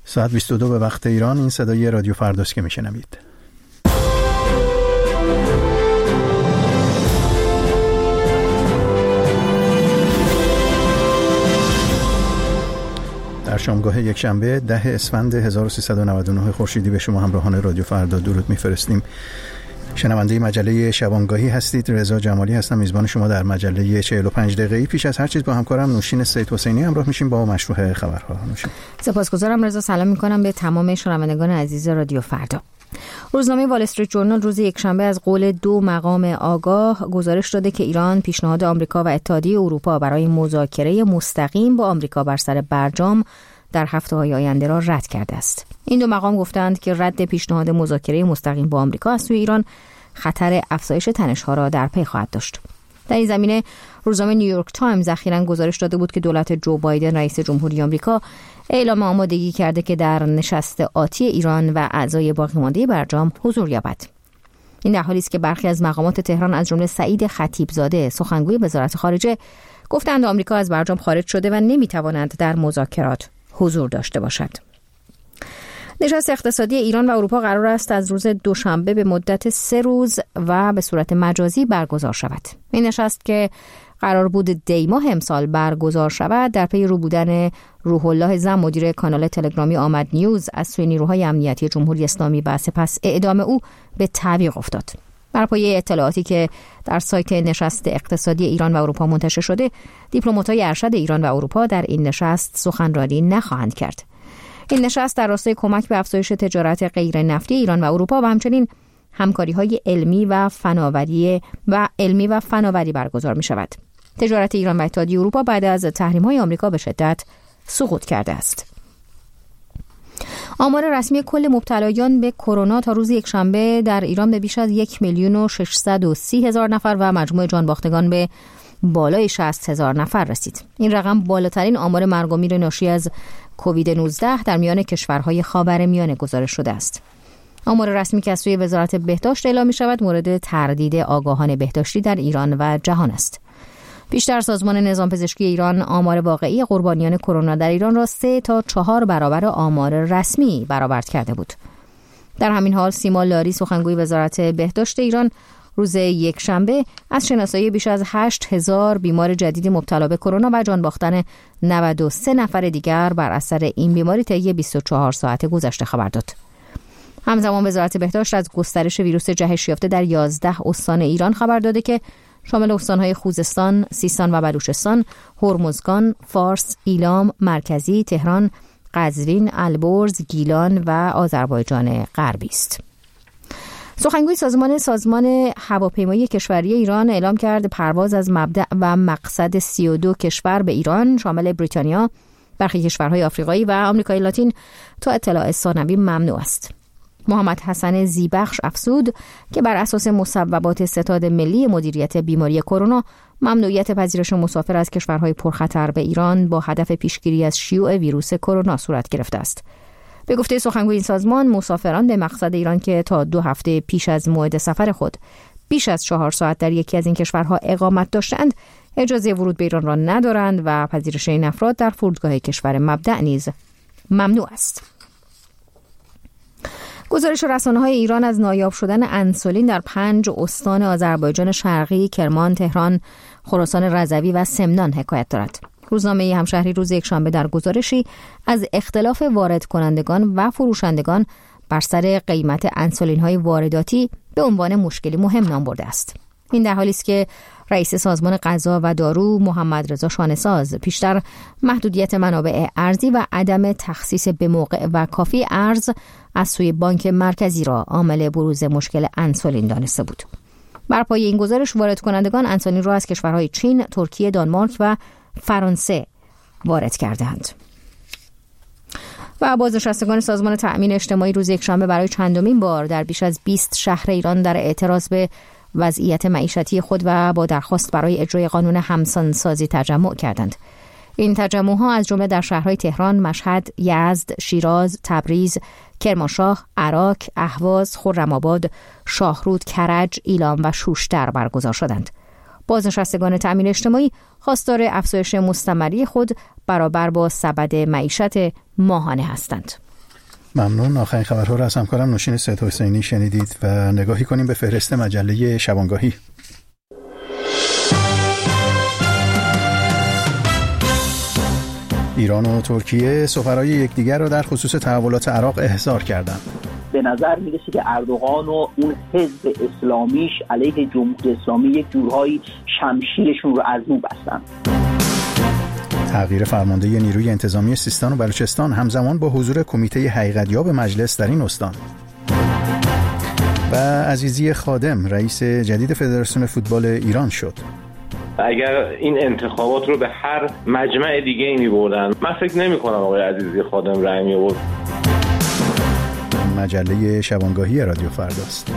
ساعت 22 به وقت ایران. این صدای رادیو فرداست که میشنوید. در شامگاه یک شنبه 10 اسفند 1399 خورشیدی به شما همراهان رادیو فردا درود میفرستیم. شنونده مجله شبانگاهی هستید. رضا جمالی هستم، میزبان شما در مجله 45 دقیقه‌ای. پیش از هر چیز با همکارم نوشین سید حسینی همراه میشیم با مشروع خبرها. نوشین. سپاسگزارم رضا. سلام میکنم به تمام شنوندگان عزیز رادیو فردا. روزنامه وال استریت جورنال روز یکشنبه از قول 2 مقام آگاه گزارش داده که ایران پیشنهاد آمریکا و اتحادیه اروپا برای مذاکره مستقیم با آمریکا بر سر برجام در هفته‌های آینده را رد کرده است. این 2 مقام گفتند که رد پیشنهاد مذاکره مستقیم با آمریکا از سوی ایران خطر افزایش تنش‌ها را در پی خواهد داشت. در این زمینه روزنامه نیویورک تایمز اخیراً گزارش داده بود که دولت جو بایدن رئیس جمهوری آمریکا اعلام آمادگی کرده که در نشست آتی ایران و اعضای باقی مانده برجام حضور یابد. این در حالی است که برخی از مقامات تهران از جمله سعید خطیبزاده سخنگوی وزارت خارجه گفتند آمریکا از برجام خارج شده و نمیتواند در مذاکرات حضور داشته باشد. نشست اقتصادی ایران و اروپا قرار است از روز دوشنبه به مدت 3 روز و به صورت مجازی برگزار شود. این نشست که قرار بود دی ماه امسال برگزار شود در پی رو بودن روح الله زم مدیر کانال تلگرامی آمد نیوز از سوی نیروهای امنیتی جمهوری اسلامی و سپس اعدام او به تعویق افتاد. بر پایه اطلاعاتی که در سایت نشست اقتصادی ایران و اروپا منتشر شده، دیپلمات‌های ارشد ایران و اروپا در این نشست سخنرانی نخواهند کرد. این نشست در راستای کمک به افزایش تجارت غیر نفتی ایران و اروپا و همچنین همکاری‌های علمی و فناوری برگزار می‌شود. تجارت ایران و اتحادیه اروپا بعد از تحریم‌های آمریکا به شدت سقوط کرده است. آمار رسمی کل مبتلایان به کرونا تا روز یکشنبه در ایران به بیش از 1,630,000 نفر و مجموع جان باختگان به بالای 60,000 نفر رسید. این رقم بالاترین آمار مرگ و میر ناشی از کووید 19 در میان کشورهای خاورمیانه گزارش شده است. آمار رسمی که از سوی وزارت بهداشت اعلام می شود مورد تردید آگاهان بهداشتی در ایران و جهان است. بیشتر سازمان نظام پزشکی ایران آمار واقعی قربانیان کرونا در ایران را 3 تا 4 برابر آمار رسمی برآورد کرده بود. در همین حال سیما لاری سخنگوی وزارت بهداشت ایران روز یکشنبه از شناسایی بیش از 8,000 بیمار جدید مبتلا به کرونا و جان باختن 93 نفر دیگر بر اثر این بیماری طی 24 ساعت گذشته خبر داد. همزمان وزارت بهداشت از گسترش ویروس جهش یافته در 11 استان ایران خبر داده که شامل استان‌های خوزستان، سیستان و بلوچستان، هرمزگان، فارس، ایلام، مرکزی، تهران، قزوین، البرز، گیلان و آذربایجان غربی است. سخنگوی سازمان هواپیمایی کشوری ایران اعلام کرد پرواز از مبدأ و مقصد 32 کشور به ایران شامل بریتانیا، برخی کشورهای آفریقایی و آمریکای لاتین تا اطلاع ثانوی ممنوع است. محمد حسن زیبخش افزود که بر اساس مصوبات ستاد ملی مدیریت بیماری کرونا ممنوعیت پذیرش مسافر از کشورهای پرخطر به ایران با هدف پیشگیری از شیوع ویروس کرونا صورت گرفته است. به گفته سخنگوی این سازمان، مسافران به مقصد ایران که تا 2 هفته پیش از موعد سفر خود بیش از 4 ساعت در یکی از این کشورها اقامت داشتند، اجازه ورود به ایران را ندارند و پذیرش این افراد در فرودگاه کشور مبدأ نیز ممنوع است. گزارش رسانه‌های ایران از نایاب شدن انسولین در 5 استان آذربایجان شرقی، کرمان، تهران، خراسان رضوی و سمنان حکایت دارد. روزنامه همشهری روز یکشنبه در گزارشی از اختلاف وارد کنندگان و فروشندگان بر سر قیمت انسولین‌های وارداتی به عنوان مشکلی مهم نام برده است. این در حالی است که رئیس سازمان غذا و دارو محمد رضا شانه‌ساز پیشتر محدودیت منابع ارزی و عدم تخصیص به موقع و کافی ارز از سوی بانک مرکزی را عامل بروز مشکل انسولین دانسته بود. بر پایه این گزارش وارد کنندگان انسولین را از کشورهای چین، ترکیه، دانمارک و فرانسه وارد کردند. و بازنشستگان سازمان تأمین اجتماعی روز یکشنبه برای چندمین بار در بیش از 20 شهر ایران در اعتراض به وضعیت معیشتی خود و با درخواست برای اجرای قانون همسانسازی تجمع کردند. این تجمع‌ها از جمله در شهرهای تهران، مشهد، یزد، شیراز، تبریز، کرمانشاه، عراق، اهواز، خرم‌آباد، شاهرود، کرج، ایلام و شوشتر برگزار شدند. بازنشستگان تأمین اجتماعی خواستار افزایش مستمری خود برابر با سبد معیشت ماهانه هستند. ممنون. آخرین خبرها رو از همکارم نوشین سید حسینی شنیدید و نگاهی کنیم به فهرست مجله شبانگاهی. ایران و ترکیه سفرای یکدیگر را در خصوص تحولات عراق احضار کردند. به نظر میرسه که اردوغان و اون حزب اسلامیش علیه جمهوری اسلامی یک جورهایی شمشیرشون رو از نو بستن. تغییر فرمانده نیروی انتظامی سیستان و بلوچستان همزمان با حضور کمیته حقیقتیاب مجلس در این استان. و عزیزی خادم رئیس جدید فدراسیون فوتبال ایران شد. اگر این انتخابات رو به هر مجمع دیگه ای می‌بردن، من فکر نمی‌کنم آقای عزیزی خادم رأی می‌آورد. مجله شبانگاهی رادیو فرداست.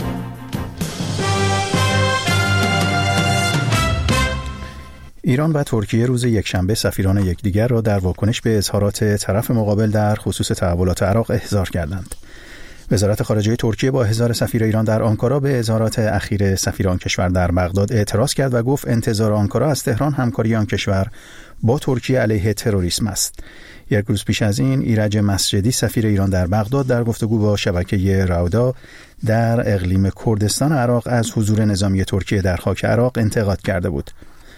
ایران و ترکیه روز یکشنبه سفیران یکدیگر را در واکنش به اظهارات طرف مقابل در خصوص تحولات عراق احضار کردند. وزارت خارجه ترکیه با احضار سفیر ایران در آنکارا به اظهارات اخیر سفیر آن کشور در بغداد اعتراض کرد و گفت انتظار آنکارا از تهران همکاری آن کشور با ترکیه علیه تروریسم است. یک روز پیش از این ایرج مسجدی سفیر ایران در بغداد در گفتگو با شبکه رودا در اقلیم کردستان عراق از حضور نظامی ترکیه در خاک عراق انتقاد کرده بود.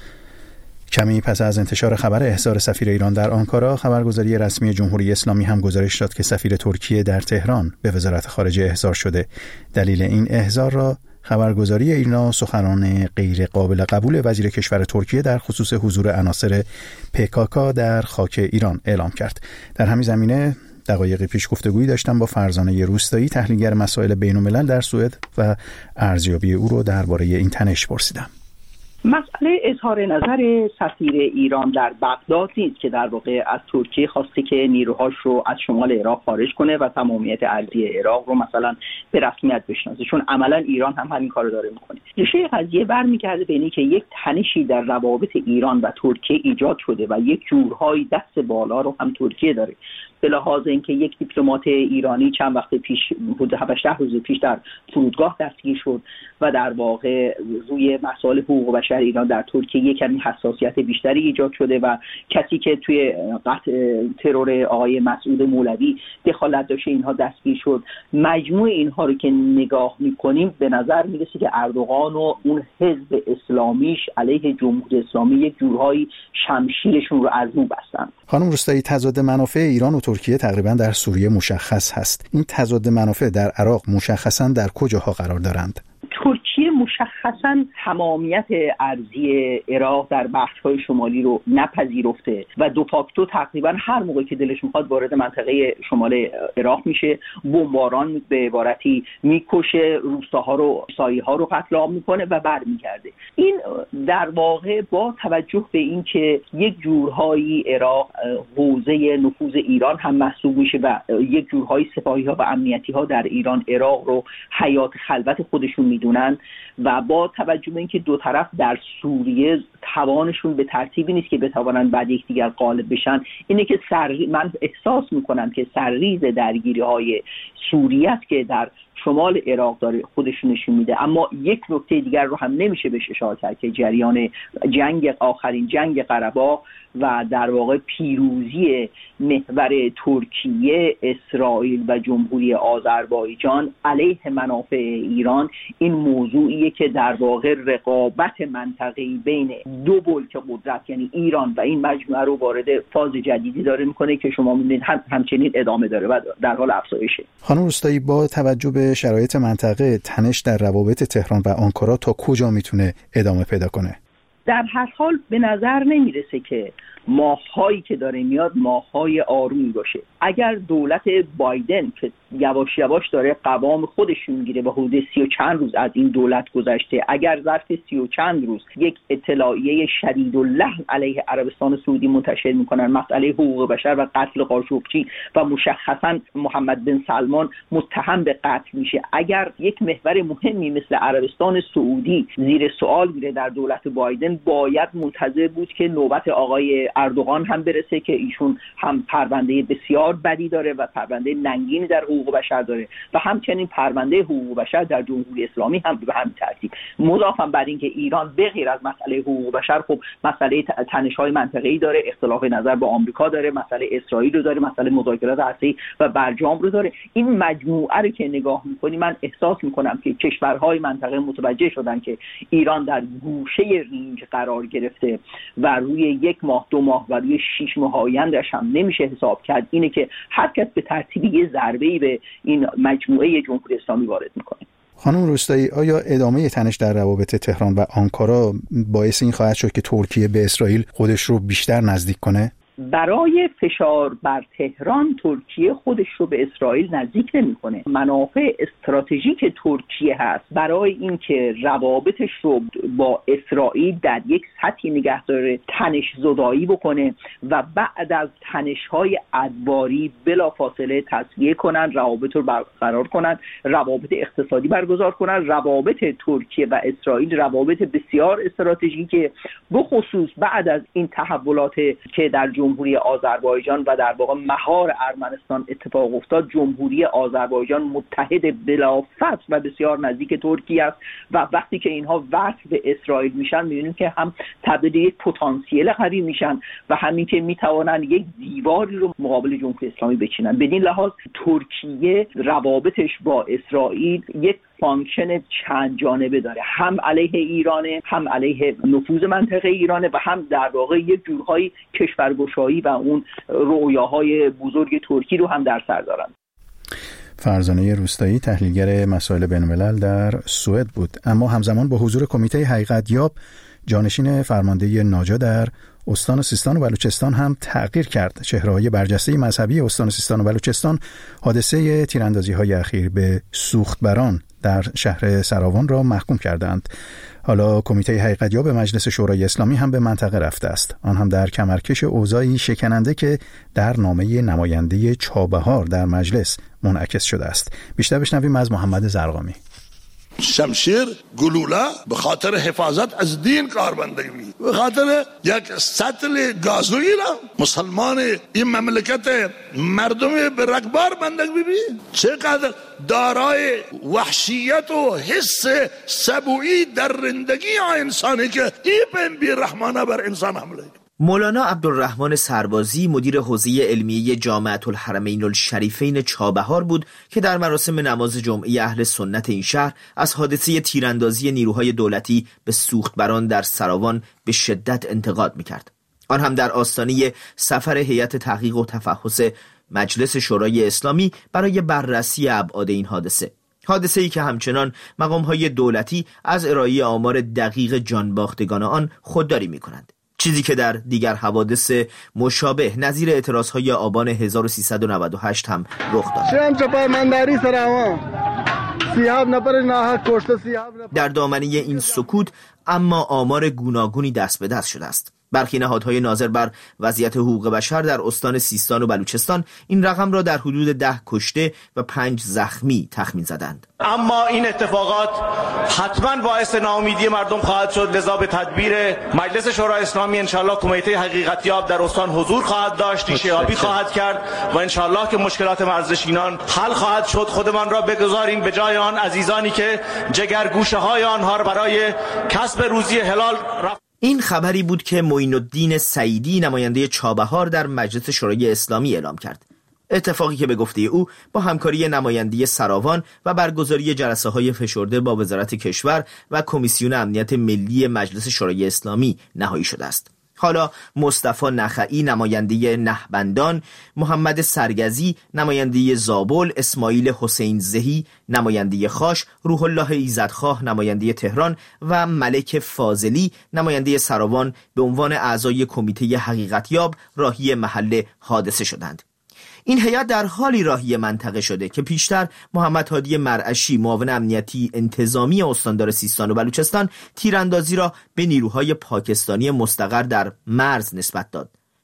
کمی پس از انتشار خبر احضار سفیر ایران در آنکارا، خبرگزاری رسمی جمهوری اسلامی هم گزارش داد که سفیر ترکیه در تهران به وزارت خارجه احضار شده. دلیل این احضار را خبرگزاری ایرنا سخنان غیر قابل قبول وزیر کشور ترکیه در خصوص حضور عناصر PKK در خاک ایران اعلام کرد. در همین زمینه دقایقی پیش گفتگویی داشتم با فرزانه روستایی، تحلیلگر مسائل بین‌الملل در سوئد و ارزیابی او رو درباره این تنش پرسیدم. مسئله اظهار نظر سفیر ایران در بغداد نیست که در واقع از ترکیه خواسته که نیروهاش رو از شمال عراق خارج کنه و تمامیت ارضی عراق رو مثلا به رسمیت بشناسه، چون عملا ایران هم همین کارو داره میکنه. ریشه قضیه برمیگرده به اینی که یک تنشی در روابط ایران و ترکیه ایجاد شده و یک جورهای دست بالا رو هم ترکیه داره. به لحاظ اینکه یک دیپلمات ایرانی چند وقت پیش، حدود 18 روز پیش، در فرودگاه دستگیر شد و در واقع روی مسائل حقوق بشر ایران در ترکیه کمی حساسیت بیشتری ایجاد شده و کسی که توی قتل ترور آقای مسعود مولوی دخالت داشته اینها دستگیر شد. مجموع اینها رو که نگاه می‌کنیم به نظر میرسه که اردوغان و اون حزب اسلامیش علیه جمهوری اسلامی یک جورهایی شمشیرشون رو از نو بستن. خانم روستایی، تضاد منافع ایران و ترکیه تقریبا در سوریه مشخص هست. این تضاد منافع در عراق مشخصاً در کجاها قرار دارند؟ ترکیه مشخصاً تمامیت ارضی عراق در بخش‌های شمالی رو نپذیرفته و دو فاکتو تقریباً هر موقع که دلش میخواد وارد منطقه شمال عراق میشه، بمباران به عبارتی میکشه، روستاها رو، سایه‌ها رو قتل عام میکنه و برمیگرده. این در واقع با توجه به این که یک جورهایی عراق حوزه نفوذ ایران هم محسوب میشه و یک جورهایی سپاهی‌ها و امنیتی‌ها در ایران عراق رو حیات خلوت خودشون میدونن و با توجه به اینکه دو طرف در سوریه توانشون به ترتیبی نیست که بتوانن بعد یکدیگر غالب بشن، اینه که من احساس میکنم که سرریز درگیری‌های سوریه است که در شمال عراق داره خودشون نشون میده. اما یک نکته دیگر رو هم نمیشه بهش اشاره کرد که جریان آخرین جنگ قره‌باغ و در واقع پیروزی محور ترکیه، اسرائیل و جمهوری آذربایجان علیه منافع ایران، این موضوعیه که در واقع رقابت منطقه‌ای بین دو بلوک قدرت یعنی ایران و این مجموعه رو وارد فاز جدیدی داره میکنه که شما می‌بینید همچنین ادامه داره و در حال افزایشه. خانم روستایی، با توجه به شرایط منطقه، تنش در روابط تهران و آنکارا تا کجا میتونه ادامه پیدا کنه؟ در هر حال به نظر نمیرسه که ماه‌هایی که داره میاد ماه‌های آرومی باشه. اگر دولت بایدن که یواش یواش داره قوام خودش میگیره و حدود 30 و چند روز از این دولت گذشته، اگر ظرف 30 و چند روز یک اطلاعیه شدید اللحن علیه عربستان سعودی منتشر میکنن، مسئله حقوق بشر و قتل قاشقچی و مشخصا محمد بن سلمان متهم به قتل میشه، اگر یک محور مهمی مثل عربستان سعودی زیر سوال میره در دولت بایدن، باید منتظر بود که نوبت آقای اردوغان هم برسه که ایشون هم پرونده بسیار بدی داره و پرونده ننگینی در حقوق بشر داره و همچنین پرونده حقوق بشر در جمهوری اسلامی هم به همین ترتیب. مضافاً بر این که ایران به غیر از مسئله حقوق بشر خب مسئله تنش‌های منطقه‌ای داره، اختلاف نظر با آمریکا داره، مسئله اسرائیل رو داره، مسئله مذاکرات هسته‌ای و برجام رو داره. این مجموعه رو که نگاه می‌کنی من احساس می‌کنم که کشورهای منطقه متوجه شدن که ایران در گوشه رینج قرار گرفته و روی 1 ماه 2 ماه و روی 6 ماه آینده‌اش هم نمیشه حساب کرد. اینه که هر کس به ترتیبی یه ضربه‌ای به این مجموعه جمهوری اسلامی وارد می‌کنه. خانم روستایی، آیا ادامه تنش در روابط تهران و آنکارا باعث این خواهد شد که ترکیه به اسرائیل خودش رو بیشتر نزدیک کنه؟ برای فشار بر تهران ترکیه خودش رو به اسرائیل نزدیک نمی‌کنه. منافع استراتژیک ترکیه هست برای اینکه روابطش رو با اسرائیل در یک سطحی نگه داره، تنش زدایی بکنه و بعد از تنش‌های ادواری بلافاصله تسویه کنن، روابط رو برقرار کنن، روابط اقتصادی برگزار کنن. روابط ترکیه و اسرائیل روابط بسیار استراتژیکه، بخصوص بعد از این تحولات که در جمهوری آذربایجان و در واقع مهار ارمنستان اتفاق افتاد. جمهوری آذربایجان متحد بلافاصله و بسیار نزدیک ترکیه است و وقتی که اینها وصل به اسرائیل میشن میبینیم که هم تبدیل یک پتانسیل قوی میشن و همین که میتوانن یک دیواری رو مقابل جمهوری اسلامی بچینن. بدین لحاظ ترکیه روابطش با اسرائیل یک فانکشن چند جانبه داره، هم علیه ایرانه، هم علیه نفوذ منطقه ایرانه و هم در واقع یک جورهای کشورگشایی و اون رویاهای بزرگ ترکی رو هم در سر دارن. فرزانه روستایی، تحلیلگر مسائل بین‌الملل در سوئد بود. اما همزمان با حضور کمیته حقیقت یاب، جانشین فرمانده ناجا در استان سیستان و بلوچستان هم تغییر کرد. چهره‌های برجسته مذهبی استان سیستان و بلوچستان حادثه تیراندازی‌های اخیر به سوختبران در شهر سراوان را محکوم کردند. حالا کمیته حقیقت یاب مجلس شورای اسلامی هم به منطقه رفته است، آن هم در کمرکش اوضاعی شکننده که در نامه نماینده چابهار در مجلس منعکس شده است. بیشتر بشنویم از محمد زرقامی. شمشیر گلوله به خاطر حفاظت از دین کاربردی می، به خاطر یک سطل گازویی را مسلمان این مملکت مردم به رگبار بندگی بی، چقدر دارای وحشیت و حس سبویی در رندگی انسانی که این بی رحمانه بر انسان حمله. مولانا عبدالرحمن سربازی مدیر حوزه علمیه جامعة الحرمین الشریفین چابهار بود که در مراسم نماز جمعه اهل سنت این شهر از حادثه تیراندازی نیروهای دولتی به سوختبران در سراوان به شدت انتقاد می‌کرد. آن هم در آستانه سفر هیئت تحقیق و تفحص مجلس شورای اسلامی برای بررسی ابعاد این حادثه‌ای که همچنان مقام‌های دولتی از ارائه آمار دقیق جانباختگان آن خودداری می‌کنند. چیزی که در دیگر حوادث مشابه نظیر اعتراضهای آبان 1398 هم رخ داد. در دامنه این سکوت اما آمار گوناگونی دست به دست شده است. برخی نهادهای ناظر بر وضعیت حقوق بشر در استان سیستان و بلوچستان این رقم را در حدود 10 کشته و 5 زخمی تخمین زدند. اما این اتفاقات حتما باعث ناامیدی مردم خواهد شد، لذا به تدبیر مجلس شورای اسلامی انشالله کمیته حقیقت یاب در استان حضور خواهد داشت، ریشه‌یابی خواهد کرد و انشالله که مشکلات مرزنشینان حل خواهد شد. خودمان را بگذاریم به جای آن عزیزانی که جگرگوشه های آنها را برای کسب روزی حلال این خبری بود که معین الدین سعیدی نماینده چابهار در مجلس شورای اسلامی اعلام کرد. اتفاقی که به گفته او با همکاری نمایندگی سراوان و برگزاری جلسه‌های فشرده با وزارت کشور و کمیسیون امنیت ملی مجلس شورای اسلامی نهایی شده است. حالا مصطفی نخعی نماینده نهبندان، محمد سرگزی نماینده زابل، اسماعیل حسین زهی نماینده خاش، روح الله ایزدخواه نماینده تهران و ملک فاضلی نماینده سراوان به عنوان اعضای کمیته حقیقت یاب راهی محل حادثه شدند. این هیئت در حالی راهی منطقه شده که پیشتر محمد هادی مرعشی معاون امنیتی انتظامی استاندار سیستان و بلوچستان تیراندازی را به نیروهای پاکستانی مستقر در مرز نسبت داد.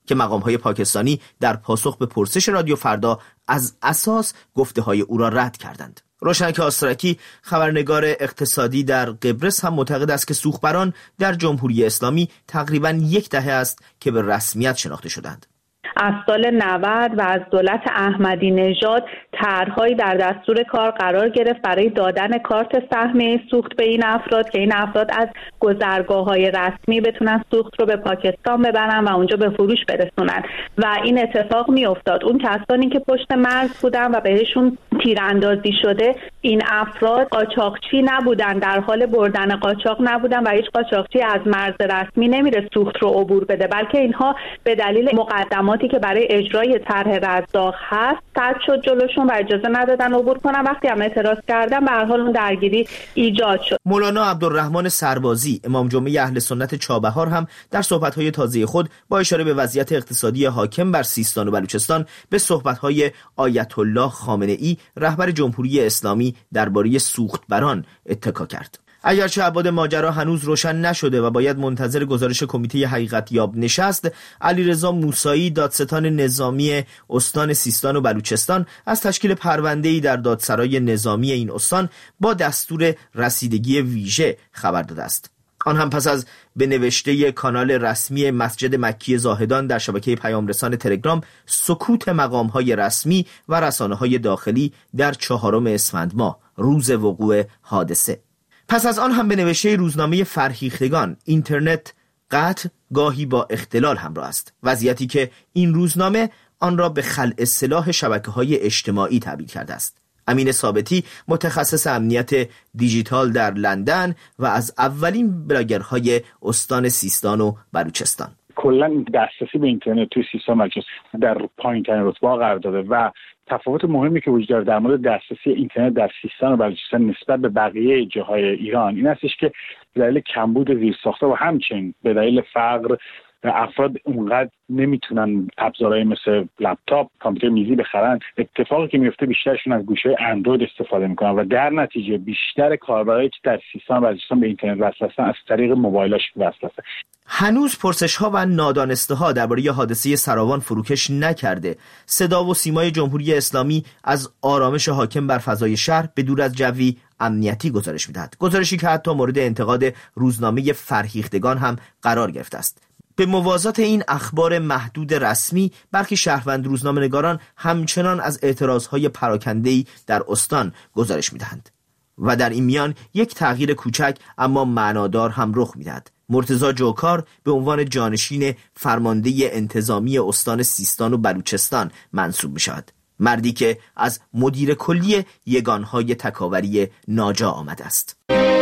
که مقام‌های پاکستانی در پاسخ به پرسش رادیو فردا از اساس گفته‌های او را رد کردند. روشنک آسترکی، خبرنگار اقتصادی در قبرس، هم معتقد است که سوخبران در جمهوری اسلامی تقریباً 1 دهه است که به رسمیت شناخته شدند. از سال 90 و از دولت احمدی نژاد طرح‌هایی در دستور کار قرار گرفت برای دادن کارت سهمیه سوخت به این افراد که این افراد از گذرگاه‌های رسمی بتونن سوخت رو به پاکستان ببرن و اونجا به فروش برسونن و این اتفاق میافتاد. اون کسانی که پشت مرز بودن و بهشون تیراندازی شده، این افراد قاچاقچی نبودن، در حال بردن قاچاق نبودن و هیچ قاچاقچی از مرز رسمی نمیره سوخت رو عبور بده، بلکه اینها به دلیل مقدماتی که برای اجرای طرح رزاق هست سد شد جلوشون و اجازه ندادن عبور کنن. وقتی هم اعتراض کردن به هر حال اون درگیری ایجاد شد. مولانا عبدالرحمن سربازی، امام جمعه اهل سنت چابهار، هم در صحبت‌های تازه خود با اشاره به وضعیت اقتصادی حاکم بر سیستان و بلوچستان به صحبت‌های آیت الله خامنه‌ای، رهبر جمهوری اسلامی، درباره سوختبران اتکا کرد. اگرچه ابعاد ماجرا هنوز روشن نشده و باید منتظر گزارش کمیته حقیقتیاب نشست، علیرضا موسایی، دادستان نظامی استان سیستان و بلوچستان، از تشکیل پرونده‌ای در دادسرای نظامی این استان با دستور رسیدگی ویژه خبر داده است. آن هم پس از به نوشته کانال رسمی مسجد مکی زاهدان در شبکه پیامرسان تلگرام سکوت مقام‌های رسمی و رسانه‌های داخلی در 4 اسفند ماه، روز وقوع حادثه. پس از آن هم به نوشته روزنامه فرهیختگان، اینترنت قطع گاهی با اختلال همراه است، وضعیتی که این روزنامه آن را به خلع سلاح شبکه‌های اجتماعی تعبیر کرده است. امین ثابتی، متخصص امنیت دیجیتال در لندن و از اولین بلاگرهای استان سیستان و بلوچستان، کلا دسترسی به اینترنت توی سیستان و بلوچستان در پایین‌ترین رتبه قرار داده و تفاوت مهمی که وجود داره در مورد دسترسی اینترنت در سیستان و بلوچستان نسبت به بقیه جاهای ایران این هستش که به دلیل کمبود زیرساخت‌ها و همچنین به دلیل فقر افراد اونقدر نمیتونن ابزارهای مثل لپتاپ، کامپیوتر میزی بخرن. اتفاقی که میفته بیشترشون از گوشه اندروید استفاده میکنن و در نتیجه بیشتر کاربرایی که در سیستان و بلوچستان به اینترنت وصل هستن از طریق موبایلاشون وصل هستن. هنوز پرسش‌ها و نادانسته‌ها درباره حادثه سراوان فروکش نکرده. صدا و سیمای جمهوری اسلامی از آرامش حاکم بر فضای شهر به دور از جوی امنیتی گزارش می‌دهد. گزارشی که حتی مورد انتقاد روزنامه فرهیختگان هم قرار گرفته است. به موازات این اخبار محدود رسمی، برخی شهروند روزنامه‌نگاران همچنان از اعتراضهای پراکنده‌ای در استان گزارش می‌دهند. و در این میان یک تغییر کوچک اما معنادار هم رخ می‌دهد. مرتضی جوکار به عنوان جانشین فرمانده انتظامی استان سیستان و بلوچستان منصوب می‌شود. مردی که از مدیر کلی یگانهای تکاوری ناجا آمده است.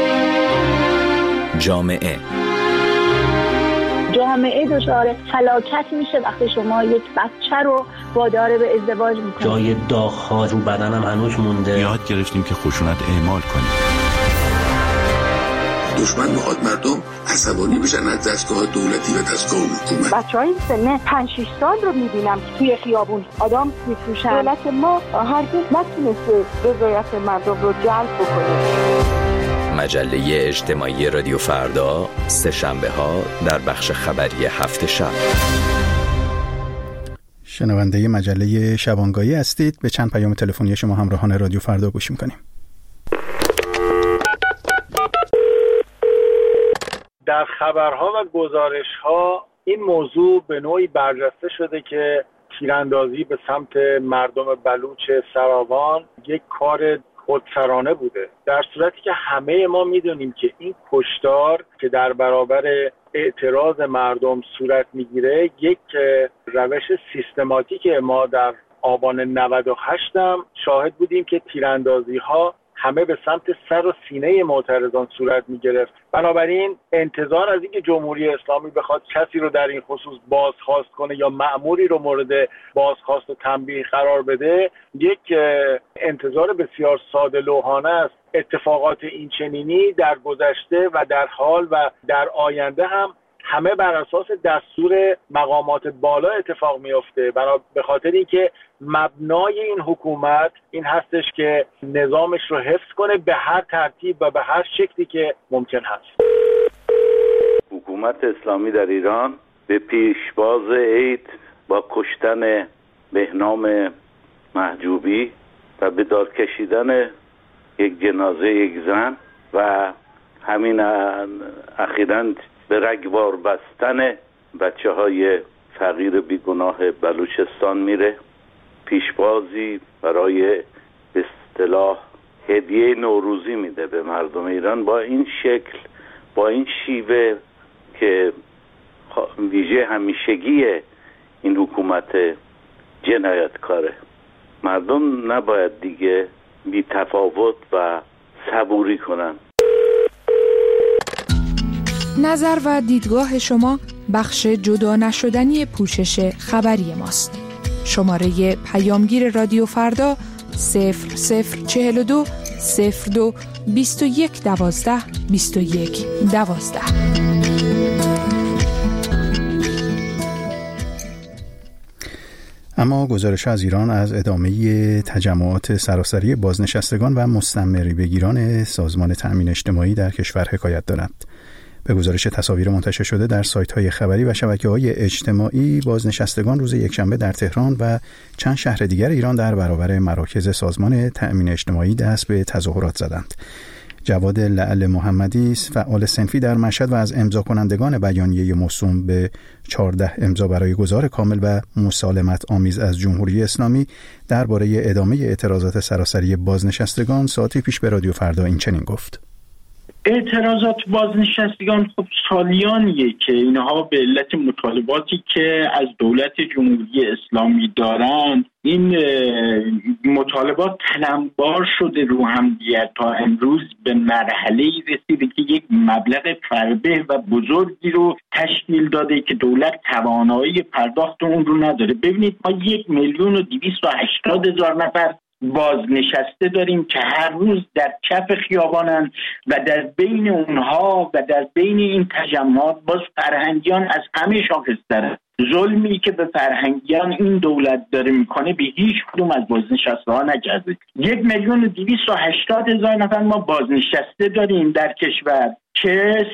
جامعه دچار فلاکت میشه وقتی شما یک بچه رو وادار به ازدواج میکنید. جای داغ‌ها رو بدنم هنوز مونده. یاد گرفتیم که خشونت اعمال کنیم. دشمن میخواد مردم عصبانی بشن از دستگاه دولتی و دستگاه حکومت. بچهای سن 5-6 سال رو میبینم که توی خیابون آدم میفروشن. دولت ما هرگز نتونسته رضایت مردم رو جلب بکنه. مجله اجتماعی رادیو فردا، سه شنبه ها در بخش خبری هفت شب. شنونده مجله شبانگاهی هستید. به چند پیام تلفنی شما همراهان رادیو فردا گوش میکنیم. در خبرها و گزارشها این موضوع به نوعی برجسته شده که تیراندازی به سمت مردم بلوچ سراوان یک کار خودسرانه بوده، در صورتی که همه ما میدونیم که این کشتار که در برابر اعتراض مردم صورت میگیره یک روش سیستماتیک. ما در آبان 98 هم شاهد بودیم که تیراندازی ها همه به سمت سر و سینه معترضان صورت میگرفت. بنابراین انتظار از اینکه جمهوری اسلامی بخواد کسی رو در این خصوص بازخواست کنه یا مأموری رو مورد بازخواست و تنبیه قرار بده یک انتظار بسیار ساده لوحانه است. اتفاقات این چنینی در گذشته و در حال و در آینده هم همه بر اساس دستور مقامات بالا اتفاق میفته. به خاطر اینکه مبنای این حکومت این هستش که نظامش رو حفظ کنه به هر ترتیب و به هر شکلی که ممکن هست. حکومت اسلامی در ایران به پیشواز عید با کشتن بهنام محجوبی و به دار کشیدن یک جنازه یک زن و همین اخیراً به رگبار بستن بچه‌های فقیر بیگناه بلوچستان میره. پیشبازی برای به اصطلاح هدیه نوروزی میده به مردم ایران با این شکل، با این شیوه که ویژه همیشگی این حکومت جنایتکاره. مردم نباید دیگه بی تفاوت و صبوری کنن. نظر و دیدگاه شما بخش جدا نشدنی پوشش خبری ماست. شماره پیامگیر رادیو فردا 0042 02 21 12 21 12. اما گزارش از ایران از ادامه تجمعات سراسری بازنشستگان و مستمری بگیران سازمان تأمین اجتماعی در کشور حکایت دارد. به گزارش تصاویر منتشر شده در سایت‌های خبری و شبکه‌های اجتماعی، بازنشستگان روز یکشنبه در تهران و چند شهر دیگر ایران در برابر مراکز سازمان تأمین اجتماعی دست به تظاهرات زدند. جواد لعل محمدی، فعال صنفی در مشهد و از امضا کنندگان بیانیه موسوم به 14 امضا برای گذار کامل و مسالمت آمیز از جمهوری اسلامی درباره ادامه اعتراضات سراسری بازنشستگان ساعتی پیش به رادیو فردا این چنین گفت: اعتراضات بازنشستگان خب سالیانیه که اینها به علت مطالباتی که از دولت جمهوری اسلامی دارن، این مطالبات تلمبار شده رو هم دیگر تا امروز به مرحله‌ای رسیده که یک مبلغ فربه و بزرگی رو تشکیل داده که دولت توانایی پرداخت اون رو نداره. ببینید ما 1,280,000 نفر بازنشسته داریم که هر روز در کف خیابانن و در بین اونها و در بین این تجمعات باز فرهنگیان از همه شاخص‌ترن. ظلمی که به فرهنگیان این دولت داره میکنه به هیچ کدوم از بازنشسته ها نکرده. 1,280,000 نفر ما بازنشسته داریم در کشور که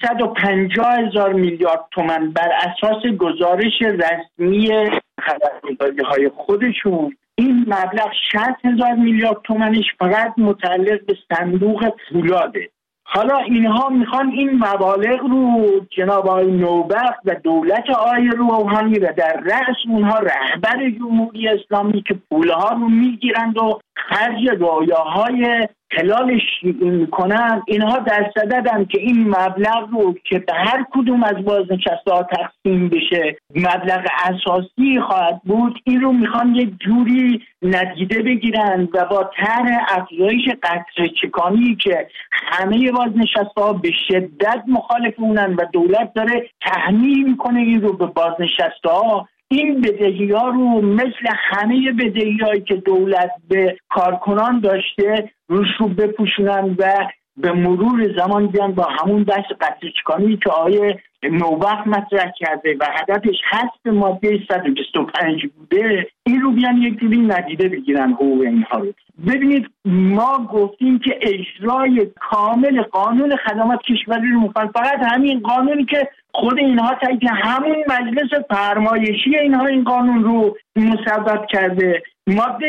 350,000 میلیارد تومان بر اساس گزارش رسمی خبرگزاری‌های خودشون، این مبلغ 60,000 میلیارد تومانش فقط متعلق به صندوق فولاده. حالا اینها میخوان این مبالغ رو جناب آقای نوبخت و دولت آقای روحانی و در رأس اونها رهبر جمهوری اسلامی که پولها رو میگیرند و خرج رویاهای هلال شیعی میکنن، اینها در صددن که این مبلغ رو که به هر کدوم از بازنشسته ها تقسیم بشه مبلغ اساسی خواهد بود، این رو میخوان یک جوری ندیده بگیرن و با طرح افزایش قطره‌چکانی که همه بازنشسته ها به شدت مخالف اونن و دولت داره تحمیل میکنه این رو به بازنشسته ها، این بدهی ها رو مثل همه بدهی هایی که دولت به کارکنان داشته روش رو بپوشونن و به مرور زمان بیان با همون بحث قطره‌چکانی که آقای نوبخت مطرح کرده و هدفش حذف ماده 125 بوده، این رو بیان یک جوری ندیده بگیرن حقوق اینها رو. ببینید ما گفتیم که اجرای کامل قانون خدمات کشوری رو میخوان، فقط همین قانونی که خود اینها تایید، همون مجلس فرمایشی اینها این قانون رو مصوب کرده، ماده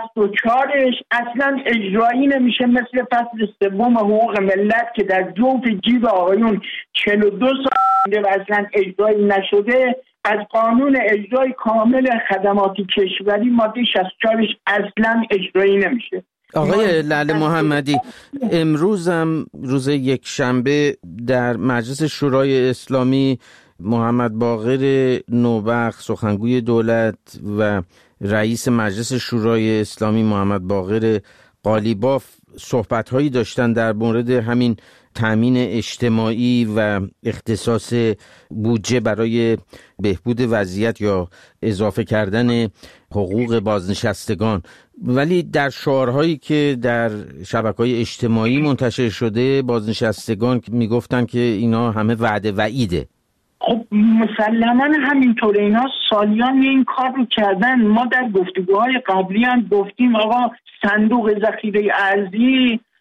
64ش اصلا اجرایی نمیشه، مثل فصل سوم حقوق ملت که در جوف جیب آقایون 42 سال و اصلا اجرایی نشده. از قانون اجرای کامل خدمات کشوری ماده 64ش اصلا اجرایی نمیشه. آقای لعل محمدی، امروز هم روز یکشنبه در مجلس شورای اسلامی محمد باقر نوبخت سخنگوی دولت و رئیس مجلس شورای اسلامی محمد باقر قالیباف صحبت‌هایی داشتن در مورد همین تأمین اجتماعی و اختصاص بودجه برای بهبود وضعیت یا اضافه کردن حقوق بازنشستگان، ولی در شعارهایی که در شبکه‌های اجتماعی منتشر شده بازنشستگان میگفتن که اینا همه وعده وعیده. خب مسلماً همینطوره، اینا سالیان این کار رو کردن. ما در گفتگوهای قبلی هم گفتیم آقا صندوق ذخیره ارزی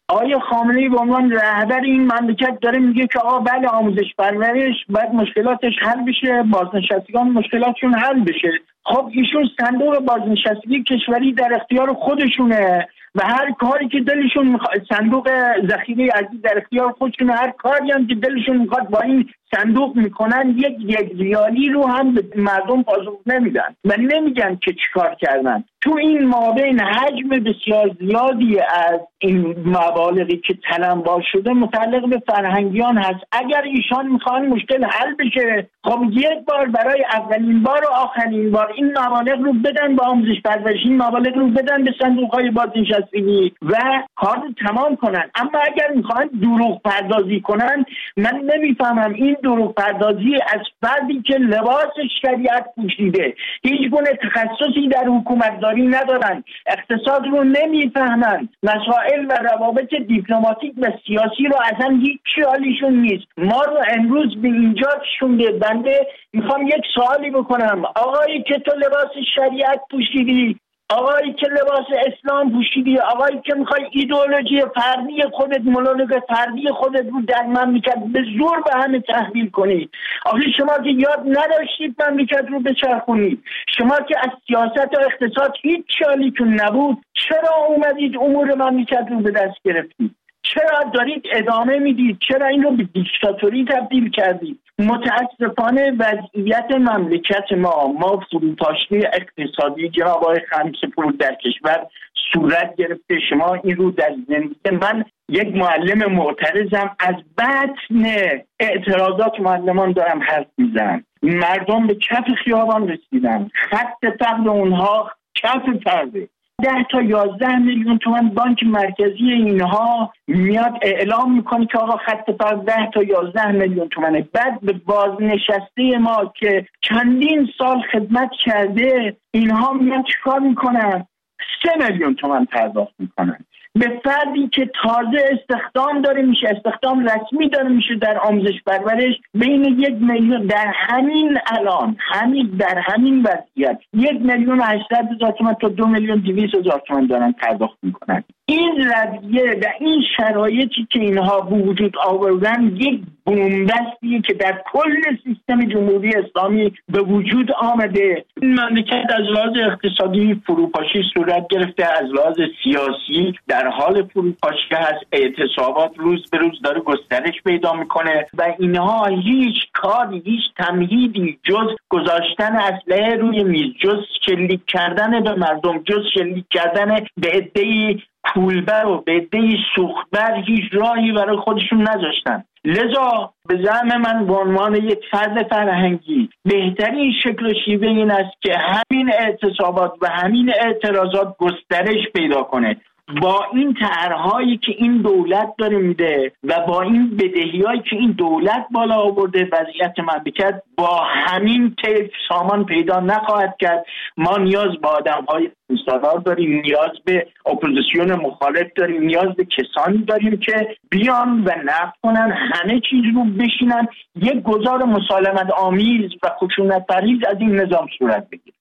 آقای خامنه‌ای به عنوان رهبر این مملکت داره میگه که آقا بله آموزش پرورش باید مشکلاتش حل بشه، بازنشستگان مشکلاتشون حل بشه. خب ایشون صندوق بازنشستگی کشوری در اختیار خودشونه و هر کاری که دلشون میخواد، صندوق ذخیره ارزی در اختیار خودشونه، هر کاری هم که دلشون میخواد با این صندوق میکنن. یک ریالی رو هم به مردم پاسخ نمیدن و نمیگن که چیکار کردن. تو این مابین حجم بسیار زیادی از این مبالغی که تلمبار شده متعلق به فرهنگیان هست. اگر ایشان میخوان مشکل حل بشه، خب یک بار برای اولین بار و آخرین بار این مبالغ رو بدن به آموزش پرورش، این مبالغ رو بدن به صندوق‌های بازنشستگی و کار رو تمام کنن. اما اگر میخوان دروغ پردازی کنن، من نمیفهمم این دروغ پردازی از فردی که لباس شریعت پوشیده، هیچ گونه تخصصی در حکومتداری ندارن، اقتصاد رو نمیفهمن، مسائل و روابط دیپلماتیک و سیاسی رو اصلا هیچ حالیشون نیست. ما رو امروز به اینجا شونده. بنده میخوام یک سوالی بکنم. آقایی که تو لباس شریعت پوشیدی، آقایی که لباس اسلام پوشیدی، آقایی که میخوای ایدئولوژی فردی خودت، مونولوگ فردی خودت رو در مملکت به زور به همه تحمیل کنی، آخه شما که یاد نداشتید مملکت رو بچرخونید، شما که از سیاست و اقتصاد هیچ چالیتون نبود، چرا اومدید امور مملکت رو به دست گرفتید؟ چرا دارید ادامه میدید؟ چرا این رو به دیکتاتوری تبدیل کردید؟ متاسفانه وضعیت مملکت ما فروپاشی اقتصادی جناب آقای خمسه‌پور در کشور صورت گرفته. شما این رو در زندگی من، یک معلم معترضم، از بطن اعتراضات معلمان دارم حرف میزنم. مردم به کف خیابان رسیدن، خط فقر اونها کف فرده. 10 تا 11 میلیون تومان بانک مرکزی اینها میاد اعلام میکنه که آقا خط فقر 10 تا 11 میلیون تومانه. بعد به بازنشسته ما که چندین سال خدمت کرده اینها میان چیکار میکنن؟ 3 میلیون تومان پرداخت میکنن. به فردی که تازه استخدام داره میشه، استخدام رسمی داره میشه در آموزش پرورش، بین 1 میلیون در همین الان، در همین وضعیت 1,800,000 تومان تا 2,200,000 تومان دارن پرداخت میکنن. این رویه و این شرایطی که اینها به وجود آوردن یک بنبستیه که در کل سیستم جمهوری اسلامی به وجود آمده. این مملکت از لحاظ اقتصادی فروپاشی صورت گرفته، از لحاظ سیاسی در حال فروپاشی هست، اعتصابات روز به روز داره گسترش پیدا میکنه و اینها هیچ کاری، هیچ تمهیدی جز گذاشتن اسلحه روی میز، جز شلیک کردن به مردم، جز شلیک کردن به عده‌ای پولبر و به عده‌ای سوختبر هیچ راهی برای خودشون نذاشتن. لذا به زعم من به عنوان یک فرد فرهنگی بهترین شکل و شیوه این است که همین اعتصابات و همین اعتراضات گسترش پیدا کنه. با این طرح‌هایی که این دولت داره میده و با این بدهی‌هایی که این دولت بالا آورده، وضعیت مملکت با همین طیف سامان پیدا نخواهد کرد. ما نیاز به آدم‌های مستقل داریم، نیاز به اپوزیسیون مخالف داریم، نیاز به کسانی داریم که بیان و نقد کنن، همه چیز رو بشینن، یک گزار مسالمت آمیز و خشونت پریز از این نظام صورت بگیره.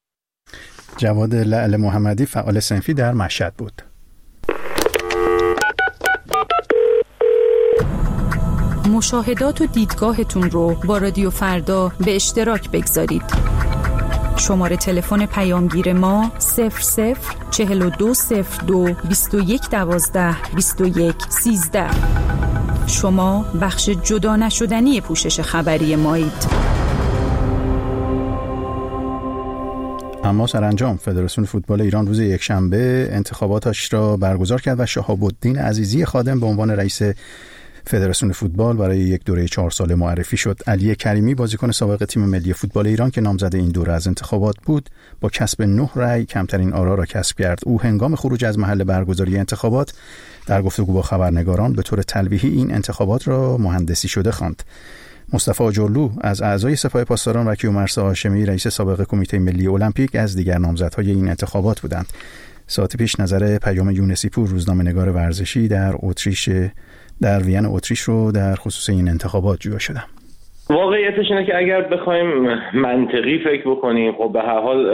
جواد لعل محمدی، فعال صنفی در مشهد بود. مشاهدات و دیدگاهتون رو با رادیو فردا به اشتراک بگذارید. شماره تلفن پیامگیر ما 00420221122113. شما بخش جدا نشدنی پوشش خبری مایید. اما سرانجام فدراسیون فوتبال ایران روز یکشنبه انتخاباتش را برگزار کرد و شهاب الدین عزیزی خادم به عنوان رئیس فدراسیون فوتبال برای یک دوره 4 ساله معرفی شد. علی کریمی، بازیکن سابق تیم ملی فوتبال ایران که نامزد این دوره از انتخابات بود، با کسب 9 رأی کمترین آرا را کسب کرد. او هنگام خروج از محل برگزاری انتخابات در گفتگو با خبرنگاران به طور تلویحی این انتخابات را مهندسی شده خواند. مصطفی جلو از اعضای سپاه پاسداران و کیومرث هاشمی، رئیس سابق کمیته ملی المپیک، از دیگر نامزدهای این انتخابات بودند. ساعت پیش نظر پیام یونسی پور، روزنامه‌نگار ورزشی در وین اتریش رو در خصوص این انتخابات جویا شدم. واقعیتش اینه که اگر بخوایم منطقی فکر بکنیم، خب به هر حال